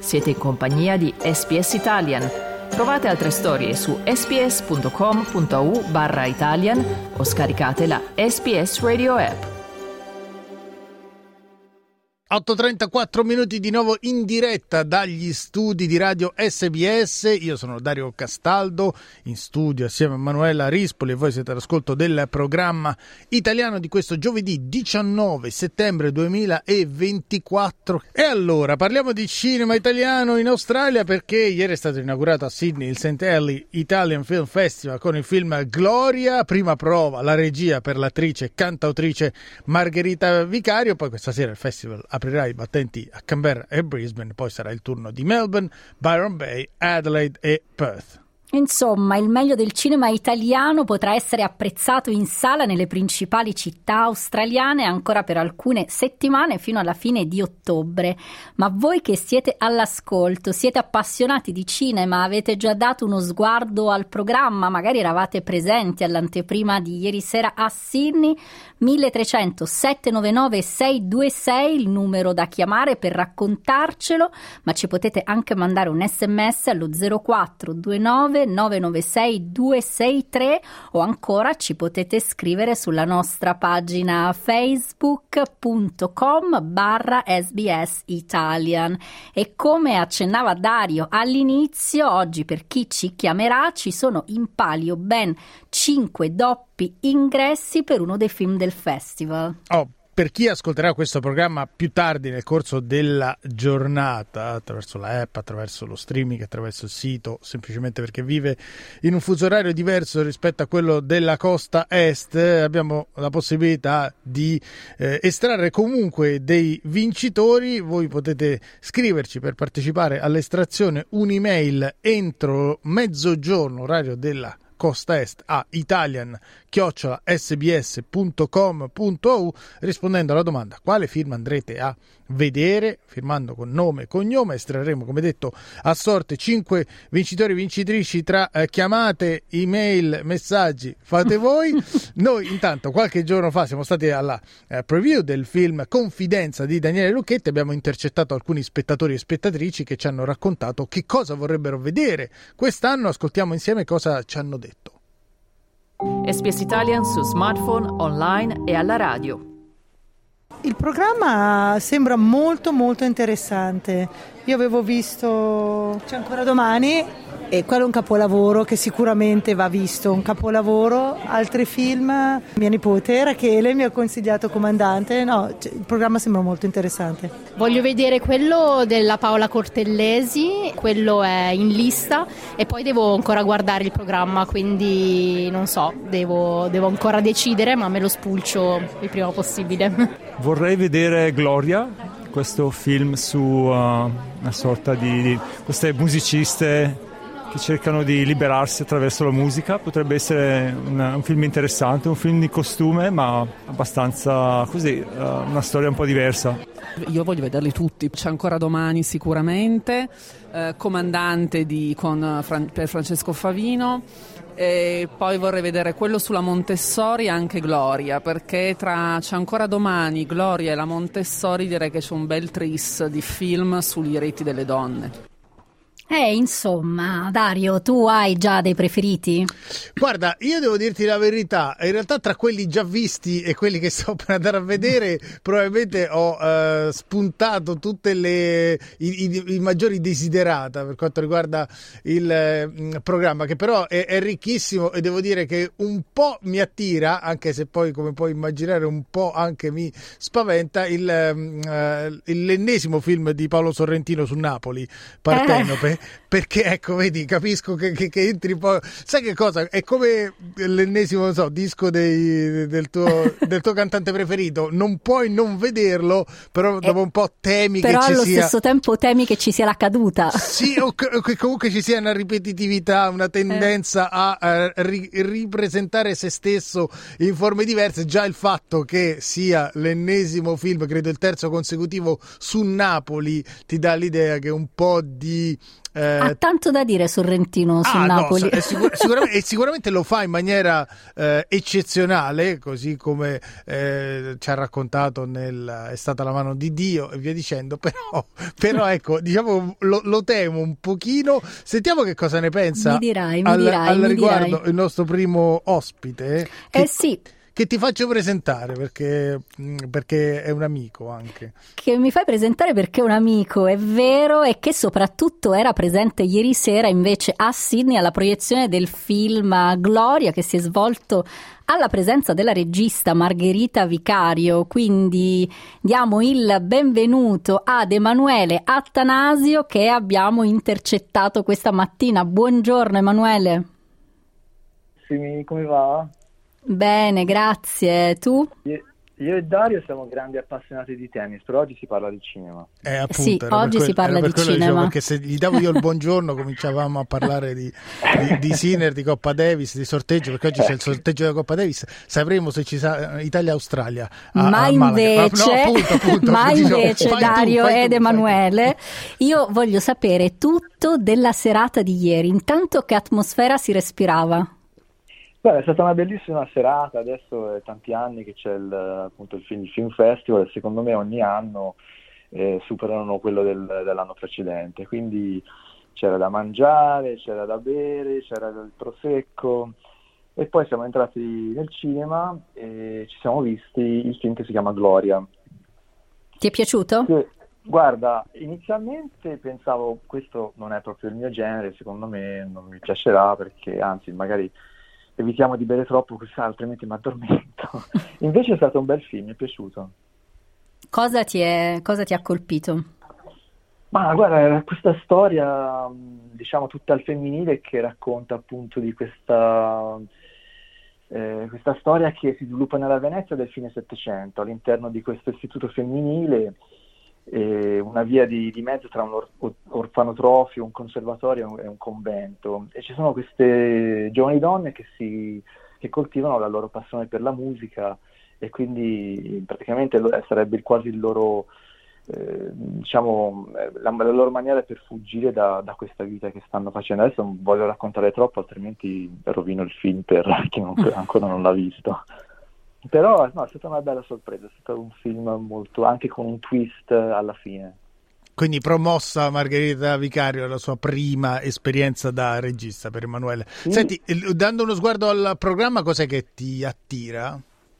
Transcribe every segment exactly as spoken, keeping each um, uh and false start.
Siete in compagnia di S B S Italian. Trovate altre storie su sbs.com.au barra Italian o scaricate la S B S Radio app. otto e trentaquattro minuti di nuovo in diretta dagli studi di Radio S B S. Io sono Dario Castaldo, in studio assieme a Manuela Rispoli, e voi siete all'ascolto del programma italiano di questo giovedì diciannove settembre duemilaventiquattro. E allora parliamo di cinema italiano in Australia, perché ieri è stato inaugurato a Sydney il Saint Heli Italian Film Festival con il film Gloria, prima prova la regia per l'attrice e cantautrice Margherita Vicario. Poi questa sera il festival aprirà i battenti a Canberra e Brisbane, poi sarà il turno di Melbourne, Byron Bay, Adelaide e Perth. Insomma, il meglio del cinema italiano potrà essere apprezzato in sala nelle principali città australiane ancora per alcune settimane fino alla fine di ottobre. Ma voi che siete all'ascolto, siete appassionati di cinema, avete già dato uno sguardo al programma, magari eravate presenti all'anteprima di ieri sera a Sydney? milletrecento settecentonovantanove seicentoventisei il numero da chiamare per raccontarcelo, ma ci potete anche mandare un sms allo zero quattro due nove nove nove sei due sei tre o ancora ci potete scrivere sulla nostra pagina facebook.com barra SBS Italian. E come accennava Dario all'inizio, oggi per chi ci chiamerà ci sono in palio ben cinque doppi ingressi per uno dei film del festival. Oh, per chi ascolterà questo programma più tardi nel corso della giornata, attraverso la app, attraverso lo streaming, attraverso il sito, semplicemente perché vive in un fuso orario diverso rispetto a quello della costa est, abbiamo la possibilità di eh, estrarre comunque dei vincitori. Voi potete scriverci per partecipare all'estrazione un'email entro mezzogiorno, orario della costa est, a italian chiocciola sbs punto com punto a u, rispondendo alla domanda quale film andrete a vedere, firmando con nome e cognome. Estrarremo, come detto, a sorte cinque vincitori e vincitrici tra eh, chiamate, email, messaggi, fate voi. Noi intanto qualche giorno fa siamo stati alla eh, preview del film Confidenza di Daniele Lucchetti, abbiamo intercettato alcuni spettatori e spettatrici che ci hanno raccontato che cosa vorrebbero vedere quest'anno. Ascoltiamo insieme cosa ci hanno detto. S B S Italian su smartphone, online e alla radio. Il programma sembra molto molto interessante. Io avevo visto C'è ancora domani e quello è un capolavoro che sicuramente va visto, un capolavoro. Altri film, mia nipote Rachele mi ha consigliato Comandante. No, il programma sembra molto interessante. Voglio vedere quello della Paola Cortellesi, quello è in lista, e poi devo ancora guardare il programma, quindi non so, devo, devo ancora decidere, ma me lo spulcio il prima possibile. Vorrei vedere Gloria, questo film su uh, una sorta di, di queste musiciste che cercano di liberarsi attraverso la musica. Potrebbe essere una, un film interessante, un film di costume, ma abbastanza così, uh, una storia un po' diversa. Io voglio vederli tutti. C'è ancora domani sicuramente, eh, Comandante di, con, Fran, per Francesco Favino, e poi vorrei vedere quello sulla Montessori e anche Gloria, perché tra C'è ancora domani, Gloria e la Montessori direi che c'è un bel tris di film sui diritti delle donne. Eh, insomma, Dario, tu hai già dei preferiti? Guarda, io devo dirti la verità, in realtà tra quelli già visti e quelli che sto per andare a vedere probabilmente ho uh, spuntato tutte le i, i, i maggiori desiderata per quanto riguarda il uh, programma, che però è, è ricchissimo, e devo dire che un po' mi attira, anche se poi, come puoi immaginare, un po' anche mi spaventa il, uh, l'ennesimo film di Paolo Sorrentino su Napoli, Partenope. Eh. Perché ecco, vedi, capisco che, che, che entri poi. Sai che cosa? È come l'ennesimo, non so, disco dei, del, tuo, del tuo cantante preferito. Non puoi non vederlo, però dopo un po' temi però che ci sia. Però allo stesso tempo temi che ci sia la caduta. Sì, o che comunque ci sia una ripetitività, una tendenza eh. a, a ri, ripresentare se stesso in forme diverse. Già il fatto che sia l'ennesimo film, credo il terzo consecutivo, su Napoli, ti dà l'idea che un po' di Eh, ha tanto da dire Sorrentino sul ah, Napoli. No, è sicur- sicuramente, e sicuramente lo fa in maniera eh, eccezionale, così come eh, ci ha raccontato nel È stata la mano di Dio e via dicendo, però, però ecco, diciamo lo, lo temo un pochino. Sentiamo che cosa ne pensa mi dirai, mi al, dirai, al mi riguardo dirai. il nostro primo ospite. Che, eh sì. Che ti faccio presentare perché, perché è un amico anche. Che mi fai presentare perché è un amico, è vero, e che soprattutto era presente ieri sera invece a Sydney alla proiezione del film Gloria, che si è svolto alla presenza della regista Margherita Vicario. Quindi diamo il benvenuto ad Emanuele Attanasio, che abbiamo intercettato questa mattina. Buongiorno Emanuele. Sì, come va? Bene, grazie. Tu? Io, io e Dario siamo grandi appassionati di tennis, però oggi si parla di cinema. Eh, appunto, sì, oggi quel, si parla di cinema. Dicevo, perché se gli davo io il buongiorno cominciavamo a parlare di, di, di Sinner, di Coppa Davis, di sorteggio, perché oggi c'è il sorteggio della Coppa Davis. Sapremo se ci sarà Italia-Australia. A, ma, a invece, no, appunto, appunto, ma diciamo, invece Dario tu, ed tu, Emanuele, io voglio sapere tutto della serata di ieri. Intanto che atmosfera si respirava? Beh, è stata una bellissima serata, adesso è tanti anni che c'è il, appunto il Film, il film Festival e secondo me ogni anno eh, superano quello del, dell'anno precedente, quindi c'era da mangiare, c'era da bere, c'era del prosecco e poi siamo entrati nel cinema e ci siamo visti il film che si chiama Gloria. Ti è piaciuto? Che, guarda, inizialmente pensavo questo non è proprio il mio genere, secondo me non mi piacerà perché anzi magari evitiamo di bere troppo, altrimenti mi addormento. Invece è stato un bel film, mi è piaciuto. Cosa ti è, cosa ti ha colpito? Ma guarda, questa storia, diciamo tutta al femminile, che racconta appunto di questa, eh, questa storia che si sviluppa nella Venezia del fine Settecento, all'interno di questo istituto femminile, eh, una via di, di mezzo tra un or- orfanotrofio, un conservatorio e un convento, e ci sono queste giovani donne che, si, che coltivano la loro passione per la musica e quindi praticamente sarebbe quasi il loro, eh, diciamo, la, la loro maniera per fuggire da, da questa vita che stanno facendo. Adesso non voglio raccontare troppo, altrimenti rovino il film per chi non, ancora non l'ha visto. Però no, è stata una bella sorpresa, è stato un film molto, anche con un twist alla fine. Quindi promossa Margherita Vicario la sua prima esperienza da regista per Emanuele. Sì. Senti, dando uno sguardo al programma, cos'è che ti attira?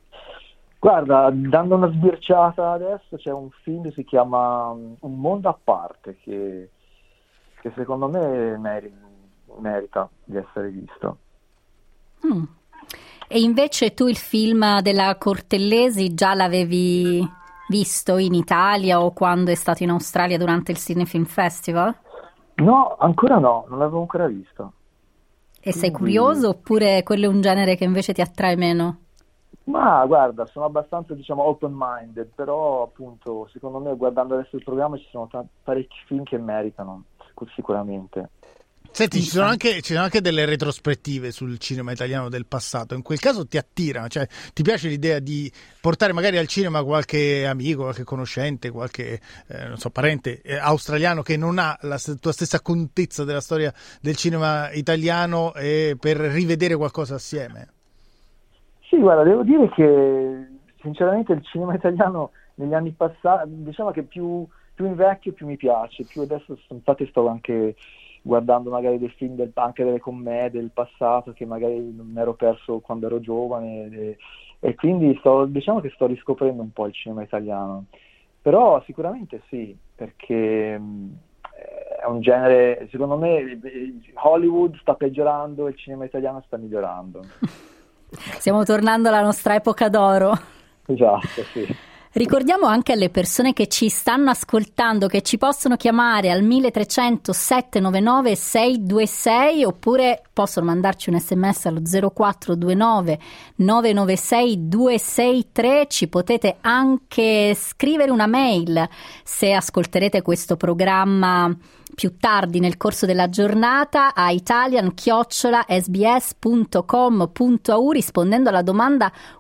Guarda, dando una sbirciata adesso, c'è un film che si chiama Un mondo a parte, che, che secondo me meri- merita di essere visto. Mm. E invece tu il film della Cortellesi già l'avevi visto in Italia o quando è stato in Australia durante il Sydney Film Festival? No, ancora no, non l'avevo ancora visto. E sei curioso oppure quello è un genere che invece ti attrae meno? Ma guarda, sono abbastanza, diciamo, open-minded, però appunto secondo me guardando adesso il programma ci sono t- parecchi film che meritano, sicur- sicuramente. Senti, ci sono, anche, ci sono anche delle retrospettive sul cinema italiano del passato. In quel caso ti attira, cioè ti piace l'idea di portare magari al cinema qualche amico, qualche conoscente, qualche eh, non so, parente eh, australiano che non ha la tua stessa contezza della storia del cinema italiano e per rivedere qualcosa assieme? Sì, guarda, devo dire che sinceramente il cinema italiano negli anni passati, diciamo che più, più invecchio più mi piace, più adesso infatti sto anche guardando magari dei film, del, anche delle commedie del passato che magari non ero perso quando ero giovane e, e quindi sto, diciamo che sto riscoprendo un po' il cinema italiano, però sicuramente sì, perché mh, è un genere, secondo me Hollywood sta peggiorando e il cinema italiano sta migliorando. Stiamo tornando alla nostra epoca d'oro. Esatto, sì. Ricordiamo anche alle persone che ci stanno ascoltando che ci possono chiamare al milletrecento sette nove nove sei due sei oppure possono mandarci un sms allo zero quattro due nove nove nove sei due sei tre. Ci potete anche scrivere una mail se ascolterete questo programma più tardi nel corso della giornata a italian chiocciola s b s punto com punto a u rispondendo alla domanda: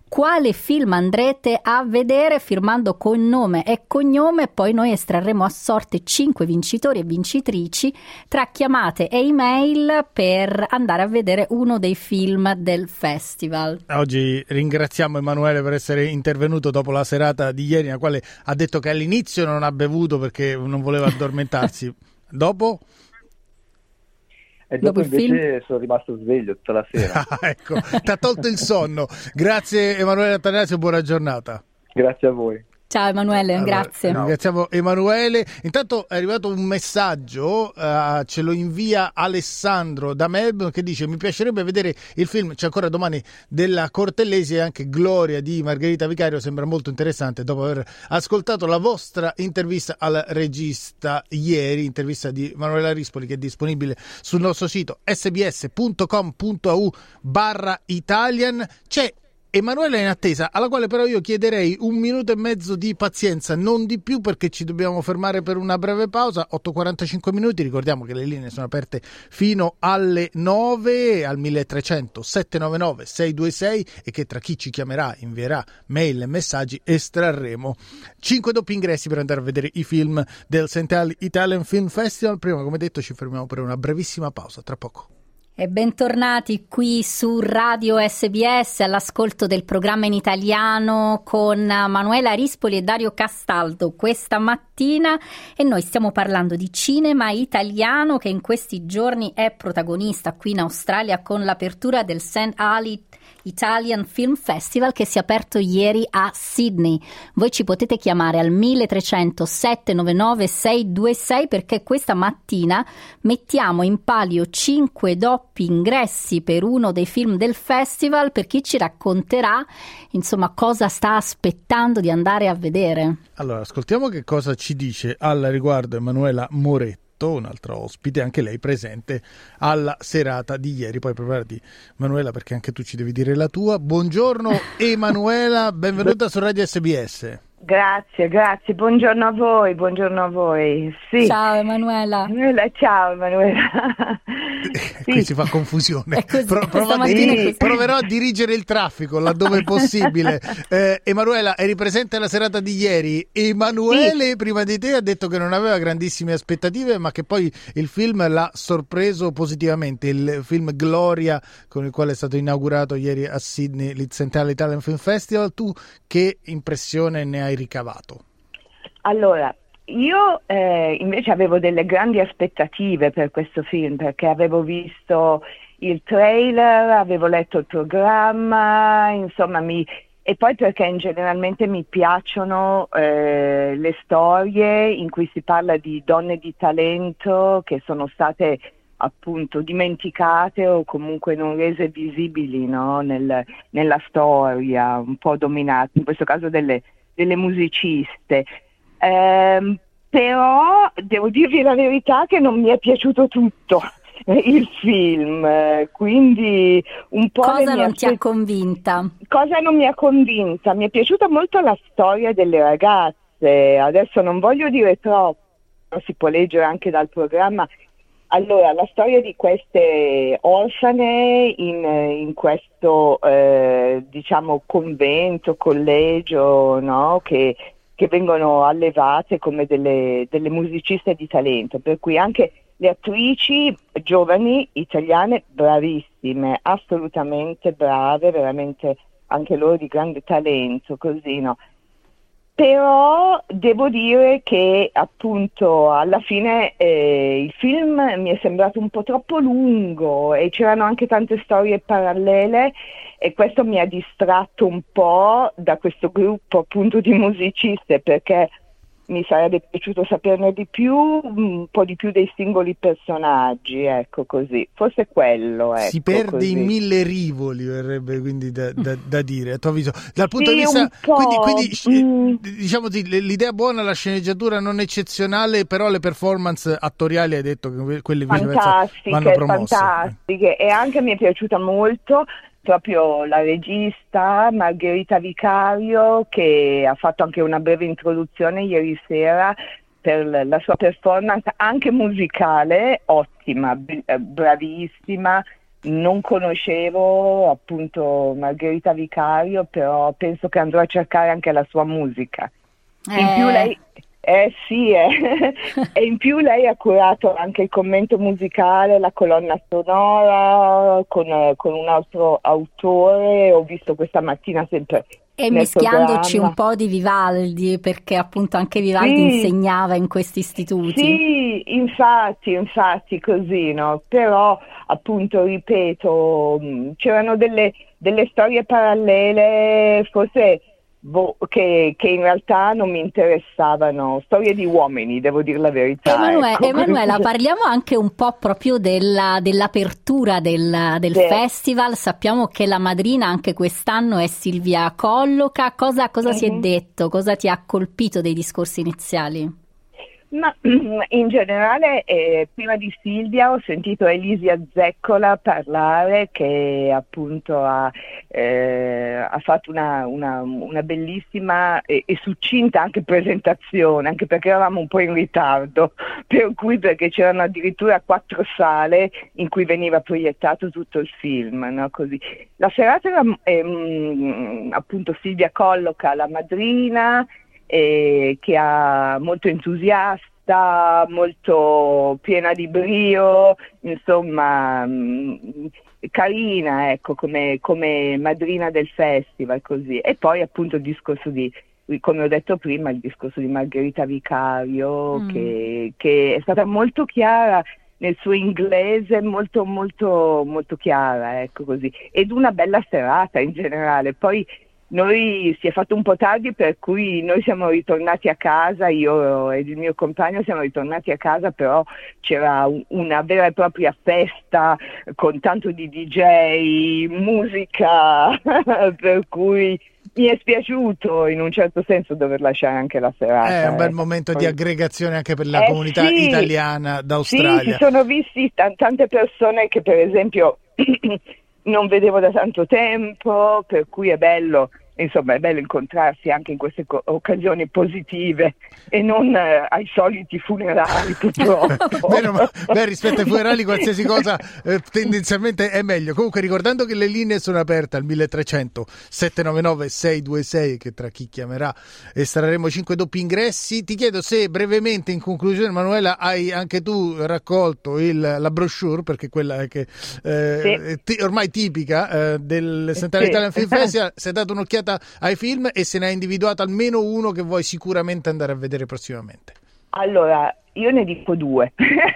quale film andrete a vedere firmando con nome e cognome. Poi noi estrarremo a sorte cinque vincitori e vincitrici tra chiamate e email per andare a vedere uno dei film del festival. Oggi ringraziamo Emanuele per essere intervenuto dopo la serata di ieri, nella quale ha detto che all'inizio non ha bevuto perché non voleva addormentarsi. Dopo? E dopo, dopo il invece film? sono rimasto sveglio tutta la sera. Ah, ecco, ti ha tolto il sonno. Grazie Emanuele Attanasio, buona giornata. Grazie a voi. Ciao Emanuele, Allora, grazie. Ringraziamo Emanuele. Intanto è arrivato un messaggio, uh, ce lo invia Alessandro da Melbourne, che dice: mi piacerebbe vedere il film C'è ancora domani della Cortellesi e anche Gloria di Margherita Vicario, sembra molto interessante. Dopo aver ascoltato la vostra intervista al regista ieri, intervista di Manuela Rispoli, che è disponibile sul nostro sito sbs.com.au barra Italian. C'è Emanuele in attesa, alla quale però io chiederei un minuto e mezzo di pazienza, non di più, perché ci dobbiamo fermare per una breve pausa. Otto e quarantacinque minuti, ricordiamo che le linee sono aperte fino alle nove al milletrecento sette nove nove sei due sei e che tra chi ci chiamerà, invierà mail e messaggi, estrarremo cinque doppi ingressi per andare a vedere i film del Central Italian Film Festival. Prima, come detto, ci fermiamo per una brevissima pausa, tra poco. E bentornati qui su Radio S B S all'ascolto del programma in italiano con Manuela Rispoli e Dario Castaldo questa mattina, e noi stiamo parlando di cinema italiano che in questi giorni è protagonista qui in Australia con l'apertura del Saint Ali Italian Film Festival che si è aperto ieri a Sydney. Voi ci potete chiamare al milletrecento sette nove nove sei due sei perché questa mattina mettiamo in palio cinque doppi ingressi per uno dei film del festival per chi ci racconterà insomma cosa sta aspettando di andare a vedere. Allora, ascoltiamo che cosa ci dice al riguardo Emanuela Moretto, un'altra ospite, anche lei presente alla serata di ieri. Poi preparati Manuela, perché anche tu ci devi dire la tua. Buongiorno Emanuela, benvenuta su Radio S B S. Grazie, grazie, buongiorno a voi, buongiorno a voi. Sì. Ciao Emanuela. Emanuela. Ciao Emanuela. Qui Sì. si fa confusione. Così, Pro- prova- sì. Proverò a dirigere il traffico laddove è possibile. Eh, Emanuela, eri presente alla serata di ieri. Emanuele, sì, prima di te ha detto che non aveva grandissime aspettative, ma che poi il film l'ha sorpreso positivamente. Il film Gloria, con il quale è stato inaugurato ieri a Sydney il Central Italian Film Festival. Tu che impressione ne hai ricavato? Allora, io eh, invece avevo delle grandi aspettative per questo film, perché avevo visto il trailer, avevo letto il programma, insomma, mi, e poi perché in generalmente mi piacciono eh, le storie in cui si parla di donne di talento che sono state appunto dimenticate o comunque non rese visibili, no? Nel, nella storia, un po' dominate, in questo caso delle, delle musiciste. Eh, però devo dirvi la verità che non mi è piaciuto tutto il film, quindi un po' cosa non aspe- ti ha convinta? Cosa non mi ha convinta? Mi è piaciuta molto la storia delle ragazze, adesso non voglio dire troppo, si può leggere anche dal programma. Allora, la storia di queste orfane in, in questo eh, diciamo convento, collegio, no? che, che vengono allevate come delle, delle musiciste di talento, per cui anche le attrici giovani italiane bravissime, assolutamente brave, veramente anche loro di grande talento, così, no? Però devo dire che appunto alla fine eh, il film mi è sembrato un po' troppo lungo e c'erano anche tante storie parallele e questo mi ha distratto un po' da questo gruppo appunto di musiciste, perché mi sarebbe piaciuto saperne di più, un po' di più dei singoli personaggi, ecco, così. Forse quello, ecco, si perde così. in mille rivoli, verrebbe quindi da, da, da dire, a tuo avviso. Dal punto Sì, di vista, un po'. quindi, quindi Mm. diciamo sì, l'idea buona, la sceneggiatura non eccezionale, però le performance attoriali hai detto che quelle viceversa vanno promosse. Fantastiche, e anche mi è piaciuta molto proprio la regista Margherita Vicario, che ha fatto anche una breve introduzione ieri sera per la sua performance anche musicale, ottima, bravissima, non conoscevo appunto Margherita Vicario, però penso che andrò a cercare anche la sua musica. Eh. In più lei, eh sì, eh. E in più lei ha curato anche il commento musicale, la colonna sonora con, con un altro autore. Ho visto questa mattina sempre. E mischiandoci programma. Un po' di Vivaldi, perché appunto anche Vivaldi sì, insegnava in questi istituti. Sì, infatti, infatti così, no? Però appunto, ripeto, c'erano delle, delle storie parallele, forse boh, che, che in realtà non mi interessavano, storie di uomini, devo dire la verità. Emanuele, ecco. Emanuela, parliamo anche un po' proprio della, dell'apertura del, del sì. festival. Sappiamo che la madrina anche quest'anno è Silvia Colloca. Cosa, cosa mm-hmm. si è detto? Cosa ti ha colpito dei discorsi iniziali? Ma in generale, eh, prima di Silvia ho sentito Elisia Zeccola parlare, che appunto ha, eh, ha fatto una, una, una bellissima e, e succinta anche presentazione, anche perché eravamo un po' in ritardo, per cui perché c'erano addirittura quattro sale in cui veniva proiettato tutto il film, no? Così. La serata era eh, appunto Silvia Colloca, la madrina, Eh, che ha molto entusiasta, molto piena di brio, insomma mh, carina, ecco, come, come madrina del festival, così. E poi appunto il discorso di, come ho detto prima, il discorso di Margherita Vicario, mm. che, che è stata molto chiara nel suo inglese, molto molto molto chiara, ecco, così. Ed una bella serata in generale. Poi noi si è fatto un po' tardi, per cui noi siamo ritornati a casa, io e il mio compagno siamo ritornati a casa, però c'era un, una vera e propria festa con tanto di D J, musica, per cui mi è spiaciuto in un certo senso dover lasciare anche la serata. È un bel eh. momento Poi... di aggregazione anche per la eh, comunità sì, italiana d'Australia. Sì, si sono visti t- tante persone che per esempio non vedevo da tanto tempo, per cui è bello, insomma è bello incontrarsi anche in queste co- occasioni positive e non eh, ai soliti funerali, purtroppo. Beh, ma, beh, rispetto ai funerali qualsiasi cosa eh, tendenzialmente è meglio. Comunque, ricordando che le linee sono aperte al milletrecento sette nove nove sei due sei, che tra chi chiamerà estrarremo cinque doppi ingressi. Ti chiedo se brevemente, in conclusione, Manuela, hai anche tu raccolto il, la brochure, perché quella è che eh, sì. t- ormai tipica eh, del Central sì. Italian Film Festival. Si è dato un'occhiata ai film e se ne ha individuato almeno uno che vuoi sicuramente andare a vedere prossimamente. Allora, io ne dico due,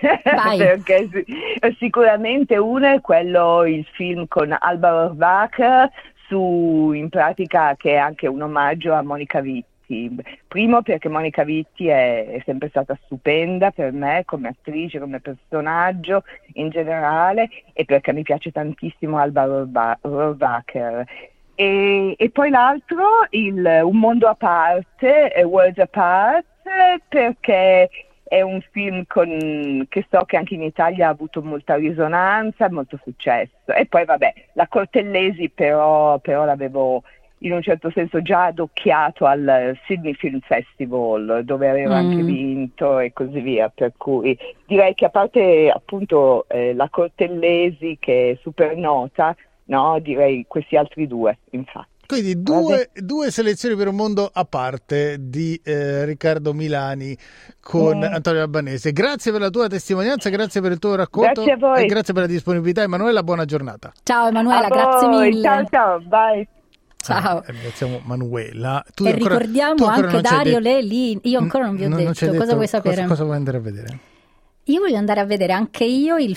perché sicuramente uno è quello, il film con Alba Rohrwacher, su, in pratica, che è anche un omaggio a Monica Vitti. Primo perché Monica Vitti è, è sempre stata stupenda per me come attrice, come personaggio in generale, e perché mi piace tantissimo Alba Rohrwacher. E, e poi l'altro, il Un mondo a parte, A World Apart, perché è un film con, che so che anche in Italia ha avuto molta risonanza, molto successo. E poi vabbè, la Cortellesi però, però l'avevo in un certo senso già adocchiato al Sydney Film Festival, dove aveva mm. anche vinto e così via, per cui direi che a parte appunto eh, la Cortellesi, che è super nota, no, direi questi altri due, infatti. Quindi due, due selezioni per un mondo a parte di eh, Riccardo Milani con mm. Antonio Albanese. Grazie per la tua testimonianza, grazie per il tuo racconto. Grazie a voi. E grazie per la disponibilità. Emanuela, buona giornata. Ciao Emanuela, a grazie voi. mille. Ciao ciao, bye. Ciao. Ah, ringraziamo Manuela. Tu e ancora, ricordiamo tu ancora anche Dario detto... Lelli. Io ancora non vi ho non, detto. non cosa detto vuoi sapere? Cosa, cosa vuoi andare a vedere? Io voglio andare a vedere anche io il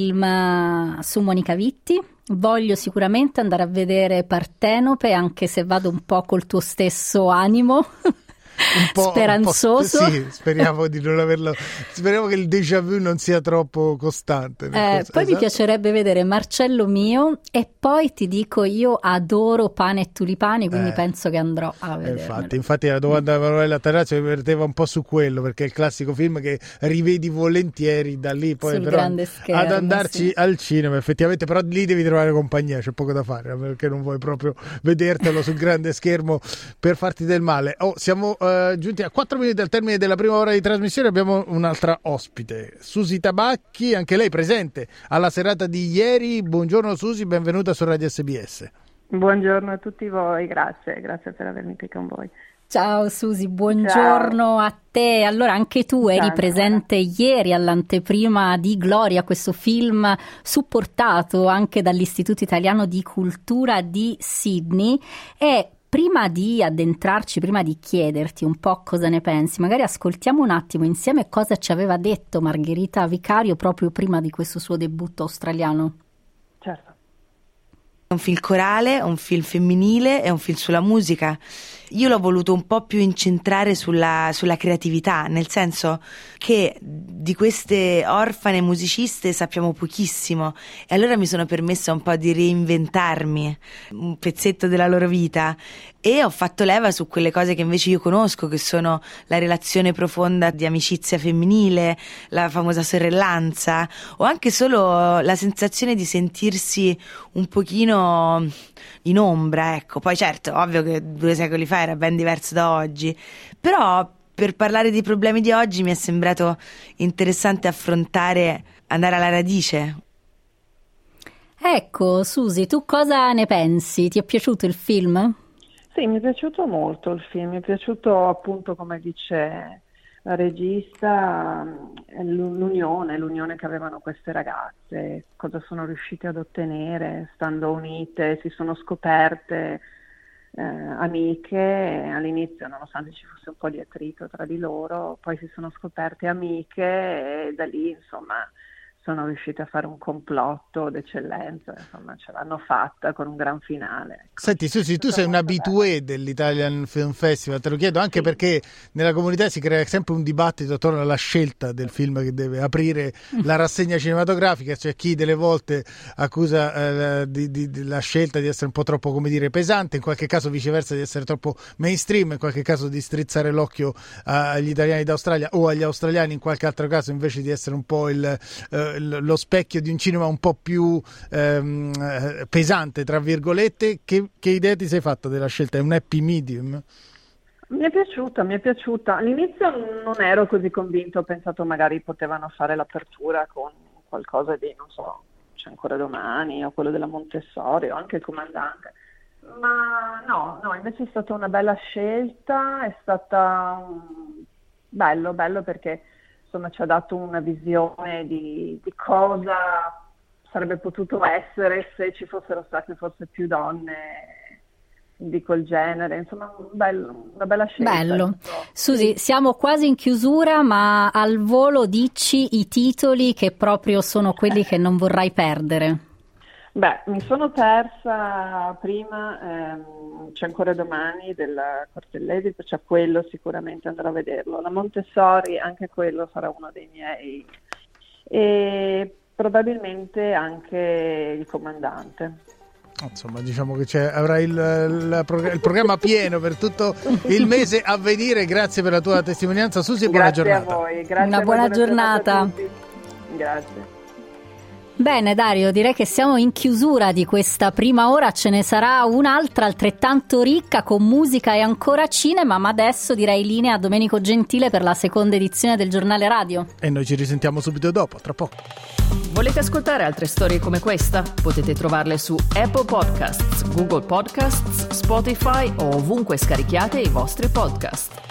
film su Monica Vitti. Voglio sicuramente andare a vedere Partenope, anche se vado un po' col tuo stesso animo. Un po', speranzoso. Un po', sì, speriamo di non averlo. Speriamo che il déjà vu non sia troppo costante. Eh, poi esatto. Mi piacerebbe vedere Marcello Mio, e poi ti dico, io adoro Pane e Tulipani, quindi eh, penso che andrò a vedere. Infatti, infatti la domanda di Manuela Tarazzo mi verteva un po' su quello, perché è il classico film che rivedi volentieri da lì, poi sul però grande schermo, ad andarci sì. al cinema, effettivamente, però lì devi trovare compagnia, c'è poco da fare, perché non vuoi proprio vedertelo sul grande schermo per farti del male. Oh, siamo uh, eh, giunti a quattro minuti dal termine della prima ora di trasmissione. Abbiamo un'altra ospite, Susi Tabacchi, anche lei presente alla serata di ieri. Buongiorno Susi, benvenuta su Radio S B S. Buongiorno a tutti voi, grazie, grazie per avermi qui con voi. Ciao Susi, buongiorno Ciao. a te. Allora anche tu eri Ciao. presente ieri all'anteprima di Gloria, questo film supportato anche dall'Istituto Italiano di Cultura di Sydney. E prima di addentrarci, prima di chiederti un po' cosa ne pensi, magari ascoltiamo un attimo insieme cosa ci aveva detto Margherita Vicario proprio prima di questo suo debutto australiano. Certo. È un film corale, un film femminile, è un film sulla musica. Io l'ho voluto un po' più incentrare sulla, sulla creatività, nel senso che di queste orfane musiciste sappiamo pochissimo e allora mi sono permessa un po' di reinventarmi un pezzetto della loro vita e ho fatto leva su quelle cose che invece io conosco, che sono la relazione profonda di amicizia femminile, la famosa sorellanza o anche solo la sensazione di sentirsi un pochino in ombra, ecco. Poi certo, ovvio che due secoli fa era ben diverso da oggi, però per parlare dei problemi di oggi mi è sembrato interessante affrontare, andare alla radice. Ecco, Susi, tu cosa ne pensi? Ti è piaciuto il film? Sì, mi è piaciuto molto il film, mi è piaciuto appunto, come dice la regista, l'unione, l'unione che avevano queste ragazze, cosa sono riuscite ad ottenere, stando unite, si sono scoperte eh, amiche, all'inizio nonostante ci fosse un po' di attrito tra di loro, poi si sono scoperte amiche e da lì insomma sono riuscite a fare un complotto d'eccellenza, insomma ce l'hanno fatta con un gran finale. Senti Susi, tu sei un habitué dell'Italian Film Festival, te lo chiedo anche sì. perché nella comunità si crea sempre un dibattito attorno alla scelta del film che deve aprire la rassegna cinematografica, c'è chi delle volte accusa eh, di, di, di la scelta di essere un po' troppo, come dire, pesante, in qualche caso viceversa di essere troppo mainstream, in qualche caso di strizzare l'occhio agli italiani d'Australia o agli australiani in qualche altro caso invece di essere un po' il... Eh, lo specchio di un cinema un po' più ehm, pesante, tra virgolette. Che, che idea ti sei fatta della scelta? È un happy medium? Mi è piaciuta, mi è piaciuta. All'inizio non ero così convinta, ho pensato magari potevano fare l'apertura con qualcosa di, non so, C'è ancora domani, o quello della Montessori, o anche il comandante. Ma no, no, invece è stata una bella scelta, è stata un... bello, bello perché insomma ci ha dato una visione di, di cosa sarebbe potuto essere se ci fossero state forse più donne di quel genere, insomma bello, una bella scelta. Bello. Susi, siamo quasi in chiusura, ma al volo dici i titoli che proprio sono quelli che non vorrai perdere. Beh, mi sono persa prima ehm, C'è ancora domani della Cortellesi, cioè quello sicuramente andrò a vederlo. La Montessori, anche quello sarà uno dei miei, e probabilmente anche Il comandante. Insomma, diciamo che c'è, avrai il, il, il programma pieno per tutto il mese a venire. Grazie per la tua testimonianza, Susi, e buona Grazie giornata. A voi. Grazie Una a buona voi, giornata. A tutti. Grazie. Bene Dario, direi che siamo in chiusura di questa prima ora, ce ne sarà un'altra altrettanto ricca con musica e ancora cinema, ma adesso direi linea a Domenico Gentile per la seconda edizione del Giornale Radio. E noi ci risentiamo subito dopo, tra poco. Volete ascoltare altre storie come questa? Potete trovarle su Apple Podcasts, Google Podcasts, Spotify o ovunque scarichiate i vostri podcast.